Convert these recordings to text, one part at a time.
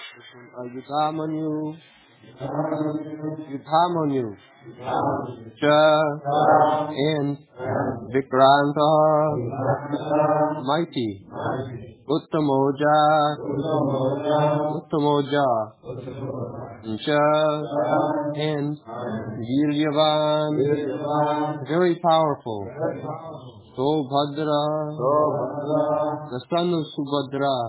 Yudhamanyu, Yudhamanyu, Cha, and Vikranta, mighty, Uttamoja, Uttamoja, Cha, and Viryavan, very powerful, Sobhadra, the son of Subhadra,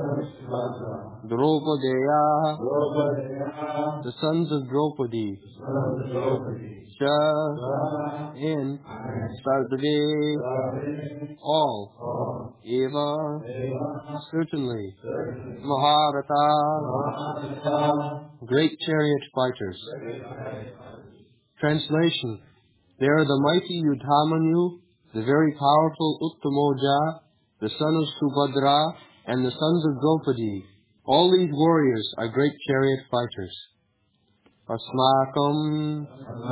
Draupadeya, the sons of Draupadi, Cha, and Sarvade, all, Eva, certainly, Maharata, great chariot fighters. Translation: they are the mighty Yudhamanyu, the very powerful Uttamoja, the son of Subhadra, and the sons of Draupadi. All these warriors are great chariot fighters. Asmakam,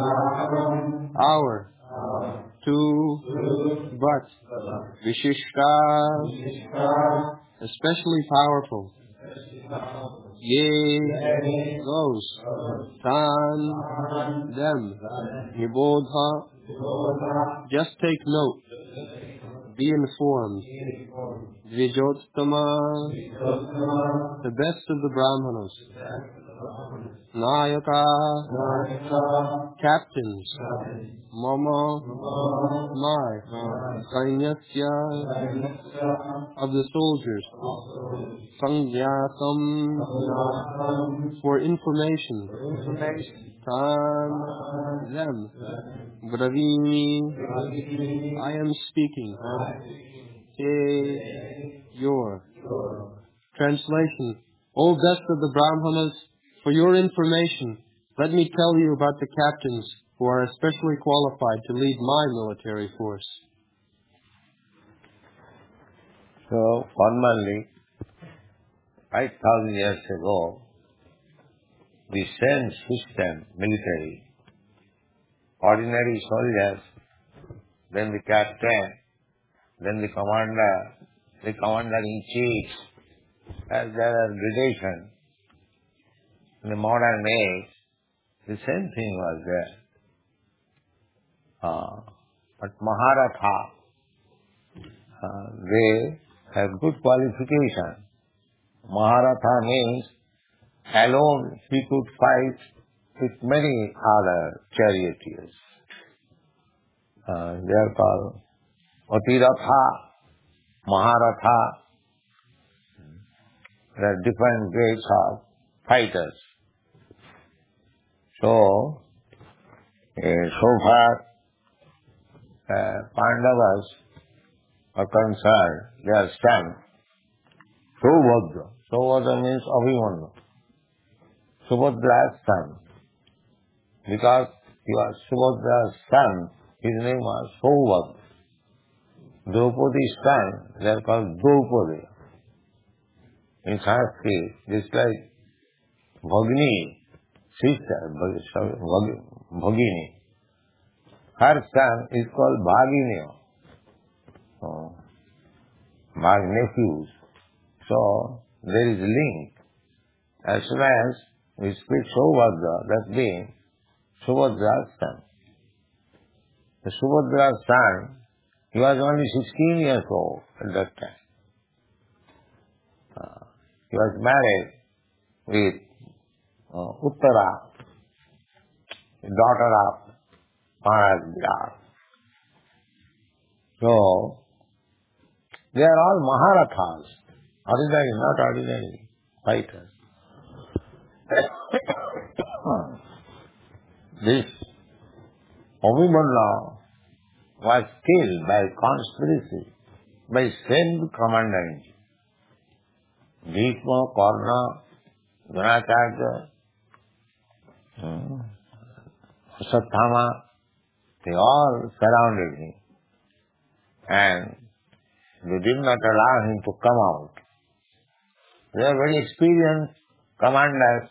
our, to, but, Vishishta, especially powerful. Ye, those, Tan, them, Nibodha, just take note, be informed. Dvijottama, the best of the Brahmanas. Nayaka, captains. Mama, my. Sainyasya, of the soldiers. Sangyatam, for information. Tan, them. Bravini, I am speaking. Te, your. Translation: O best of the Brahmanas, for your information, let me tell you about the captains who are especially qualified to lead my military force. So, formerly, 5,000 years ago, the same system, military, ordinary soldiers, then the captain, then the commander-in-chief, as there are gradations. In the modern age, the same thing was there. But Maharatha, they have good qualification. Maharatha means alone he could fight with many other charioteers. They are called Atiratha, Maharatha. There are different grades of fighters. So far Pandavas are concerned, their son, Subhadra. Subhadra means Abhimanyu. Subhadra's son. Because he was Subhadra's son, his name was Subhadra. Draupadi's son, they are called Draupadi. In Sanskrit, just like Bhagini, sister, Bhagini. Her son is called Bhagini. Nephews. So, there is a link. As soon as we speak Subhadra, that being Subhadra's son. The Subhadra's son, he was only 16 years old at that time. He was married with Uttara, the daughter of Maharaj Virat. So, they are all Maharathas, ordinary, not ordinary fighters. This Abhimanyu was killed by conspiracy by same commander-in-chief. Bhishma, Karna, Dronacharya, Asatthama, they all surrounded him. And they did not allow him to come out. They are very experienced commanders.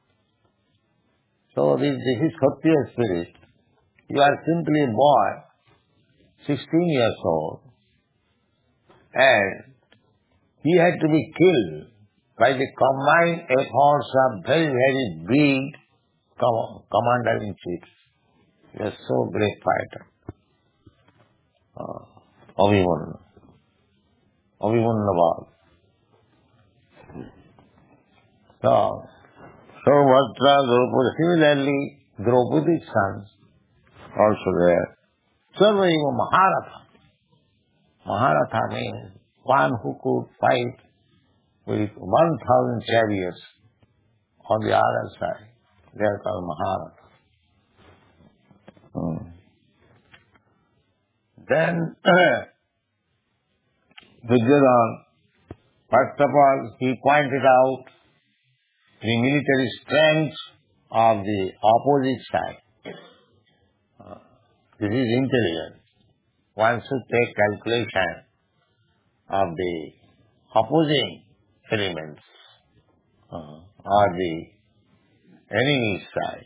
So this is Kshatriya spirit. You are simply a boy, 16 years old, and he had to be killed by the combined efforts of very, very big commander-in-chief. He was so great fighter. Abhimanyu Bal. So Bhadra, Draupadi, similarly, Draupadi's sons also there. Sarvaiva Maharatha. Maharatha means one who could fight with 1,000 chariots on the other side. They are called Maharatha. Then Duryodhana, first of all, he pointed out the military strength of the opposite side. This is intelligence. One should take calculation of the opposing elements or the enemy's side.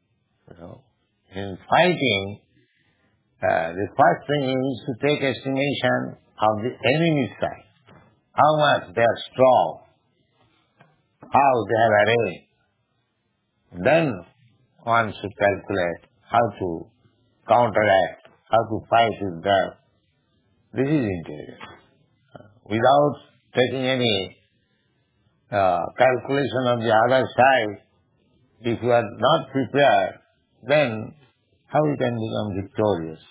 In fighting, the first thing is to take estimation of the enemy's side. How much they are strong, how they have arranged. Then one should calculate how to counteract, how to fight with them. This is intelligence. Without taking any calculation of the other side, if you are not prepared, then how you can become victorious?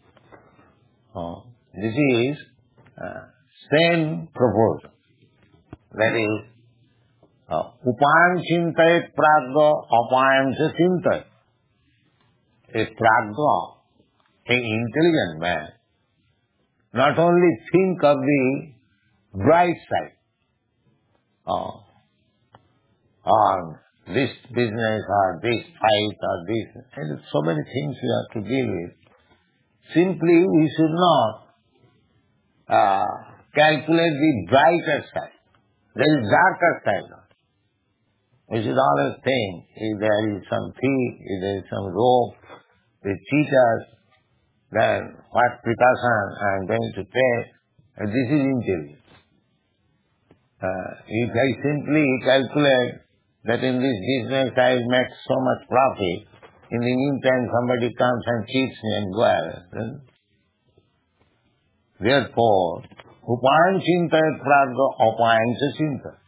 This is same proposal. That is, upayam chintayet pragya apayam cha chintayet. A pragya, an intelligent man, not only think of the bright side, on this business or this fight or this, and so many things we have to deal with. Simply we should not calculate the brighter side. There is darker side. We should always think if there is some thief, if there is some rope, the cheaters, then what precaution I am going to take. This is intelligence. If I simply calculate that in this business I will make so much profit, in the meantime somebody comes and cheats me and goes. Therefore, upayam chintayet pragya apayam cha chintayet.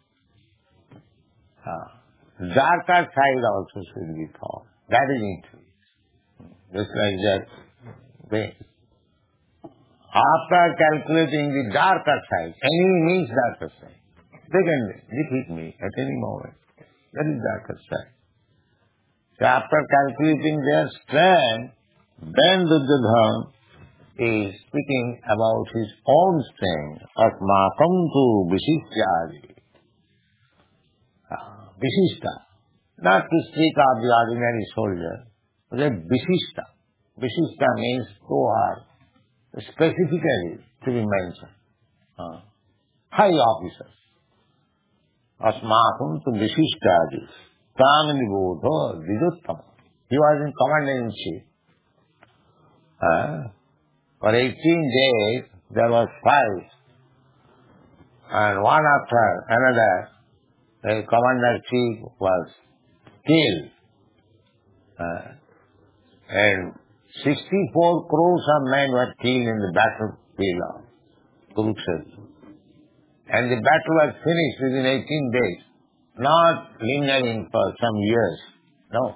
Darker side also should be thought. That is intelligence. Just like that way. After calculating the darker side, enemy means darker side. They can defeat me at any moment. That is darker side. So after calculating their strength, then Duryodhana is speaking about his own strength. Asmakam tu vishishyadi. Vishishta. Not to speak of the ordinary soldier, but a Vishishta. Vishishta means who are specifically to be mentioned. High officers. Asmakam tu vishishyadi. Tamani Viduttama. He was in commander-in-chief. For 18 days there was fight, and one after another the commander-in-chief was killed. And 64 crores of men were killed in the battlefield of Kurukshetra. And the battle was finished within 18 days. Not lingering for some years. No.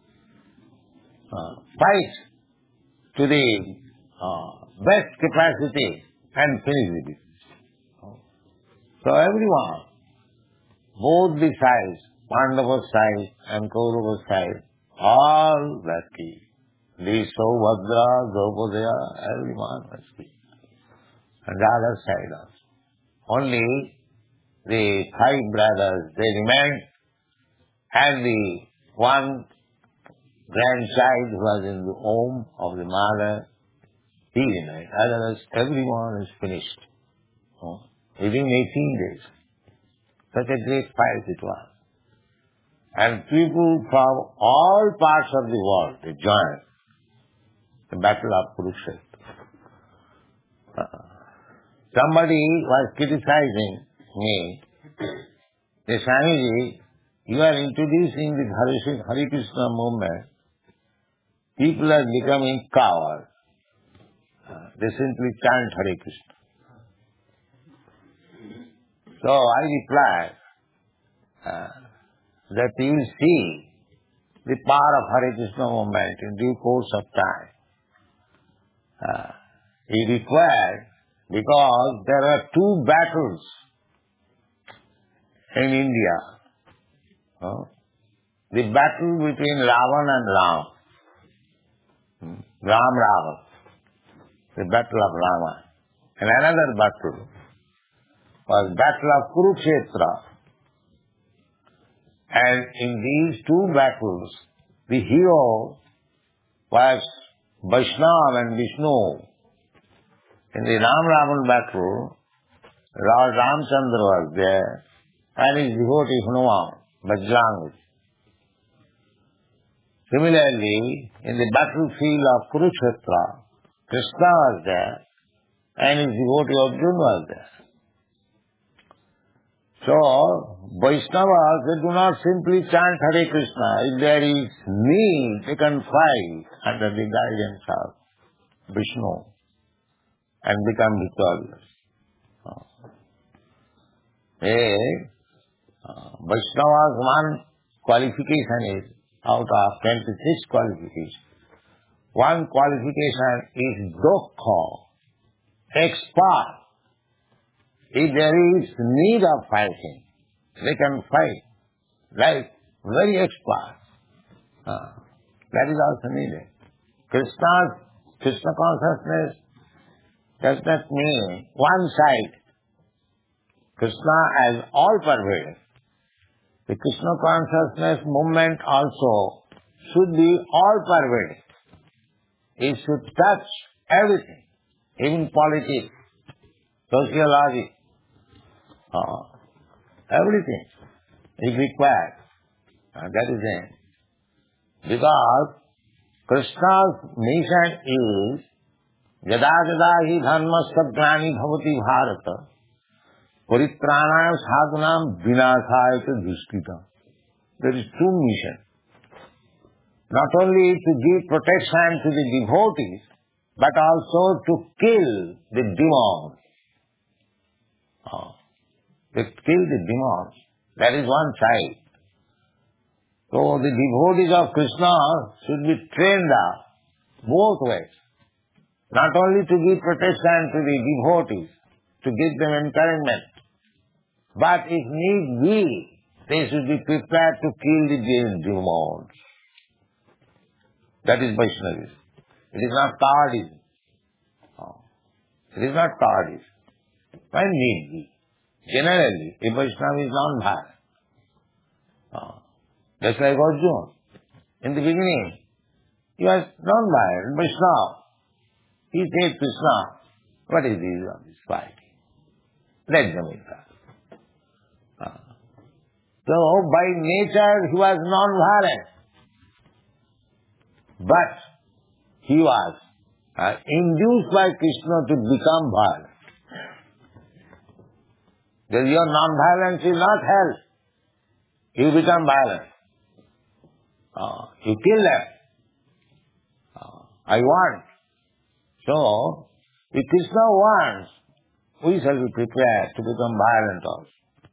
Fight to the best capacity and finish with it. So everyone, both the sides, Pandava side and Kaurava side, all were killed. These Bhadra, Draupadi, everyone was killed. And the other side also. Only the 5 brothers, they remained, and the one grandchild who was in the womb of the mother, he remained. Otherwise, everyone is finished. Within 18 days. Such a great fight it was. And people from all parts of the world, they joined the battle of Kurukshetra. Somebody was criticizing me Hey, Swamiji, you are introducing the Hare Krishna movement. People are becoming cowards. They simply chant Hare Krishna. So I replied that you will see the power of Hare Krishna movement in due course of time. He required, because there are two battles in India. The battle between Ravan and Ram. Ram, the battle of Rama. And another battle was battle of Kurukshetra. And in these two battles, the hero was Vaishnava and Vishnu. In the Ram-Ravan battle, Lord Ramchandra was there, and his devotee Hanuman, Bajrang. Similarly, in the battlefield of Kurukshetra, Krishna was there, and his devotee Arjuna was there. So, Vaishnavas, they do not simply chant Hare Krishna. If there is need, they can fight under the guidance of Vishnu and become victorious. Vaishnava's one qualification is, out of 26 qualifications, one qualification is Dokha, expert. If there is need of fighting, they can fight like very expert. That is also needed. Krishna consciousness does not mean one side. Krishna as all pervading. The Krishna consciousness movement also should be all pervading. It should touch everything, even politics, sociology, everything is required. That is it. Because Krishna's mission is Yada yada hi dharmasya glani bhavati bharata paritranaya sadhanam vinasaya cha dushkritam. There is two missions. Not only to give protection to the devotees, but also to kill the demons. To kill the demons. That is one side. So the devotees of Krishna should be trained up both ways. Not only to give protection to the devotees, to give them encouragement, but if need be, they should be prepared to kill the demons. That is Vaishnavism. It is not cowardism. It is not cowardism. When need be. Generally, a Vaishnava is non-violent. Just like Arjuna. In the beginning, he was non-violent, Vaishnava. He said, Krishna, what is the use of this fighting? Let them in that. So, by nature, he was non-violent. But, he was induced by Krishna to become violent. Because your non-violence will not help. You become violent. You kill them. I want. So, if Krishna wants, we shall be prepared to become violent also.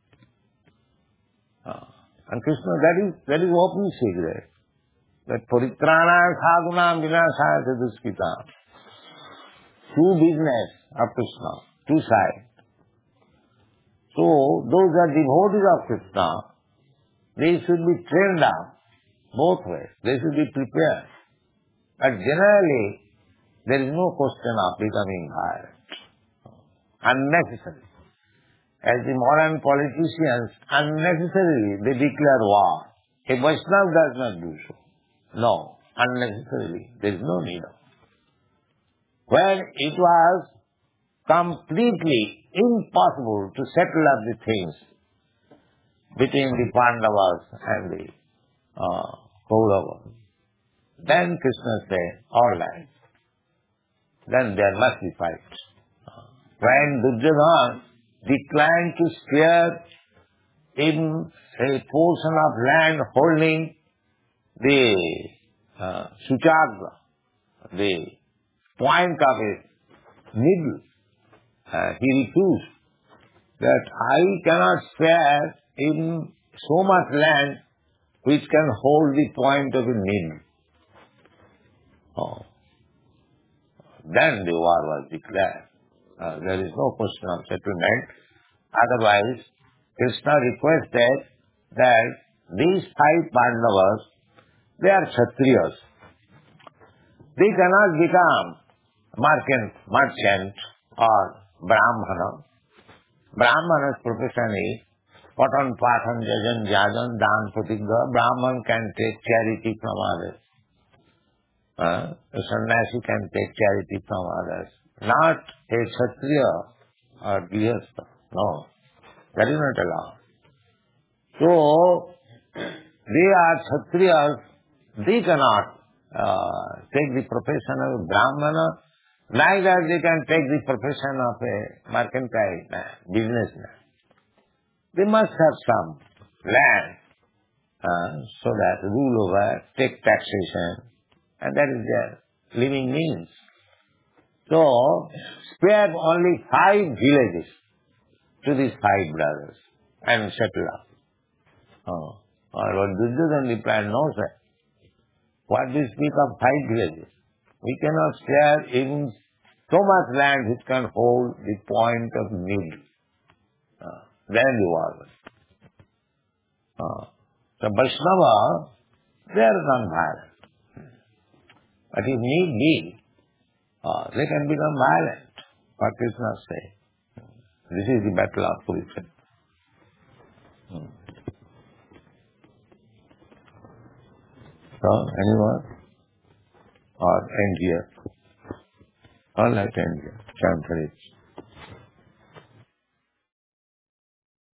And Krishna, that is open secret. That paritranaya sadhanam vinasaya cha dushkritam. Two business of Krishna, two sides. So, those are devotees of Krishna, they should be trained up both ways. They should be prepared. But generally, there is no question of becoming violent. Unnecessary. As the modern politicians, unnecessarily they declare war. A Vaishnava does not do so. No, unnecessarily. There is no need of. When it was completely impossible to settle up the things between the Pandavas and the Kauravas, then Krishna said, all right, then there must be fight. When Duryodhana declined to spare in a portion of land holding the Suchagra, the point of a needle. He refused that I cannot spare in so much land which can hold the point of a needle. Then the war was declared. There is no question of settlement. Otherwise, Krishna requested that these 5 Pandavas, they are Kshatriyas. They cannot become merchant or Brahmana. Brahmana's profession is Patan, Pathan, Jajan, Jajan, Dan, Pratigha. Brahman can take charity from others. A sannyasi can take charity from others. Not a Kshatriya or Grihastha. No, that is not allowed. So, they are Kshatriyas. They cannot take the profession of a Brahmana, neither they can take the profession of a mercantile man, businessman. They must have some land so that rule over, take taxation, and that is their living means. So, spare only 5 villages to these 5 brothers and settle up. What Duryodhana replied, no sir. What do you speak of 5 villages? We cannot share even so much land which can hold the point of needle. Then the war was. So Vaishnava, they are non-violent. But if need be, they can become violent. What Krishna say? This is the battle of Kurukshetra. So, anyone? Or end here? All right, end here. Chant for it.